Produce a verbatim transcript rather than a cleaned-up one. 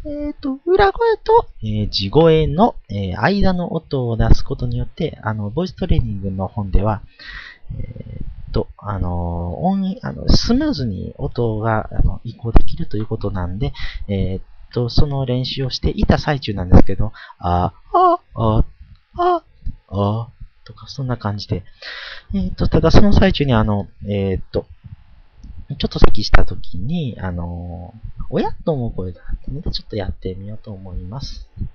えっと、裏声と、えー地声の、えー間の音を出すことによって、あの、ボイストレーニングの本では、えーっと、あの、音い、あの、スムーズに音が、あの、移行できるということなんで、えーっと、その練習をしていた最中なんですけど、あ、あ、あ、あ、あ、とか、そんな感じで。えーっと、ただその最中にあの、えーっと、ちょっと咳した時に、あの、親と思う声があったので、ちょっとやってみようと思います。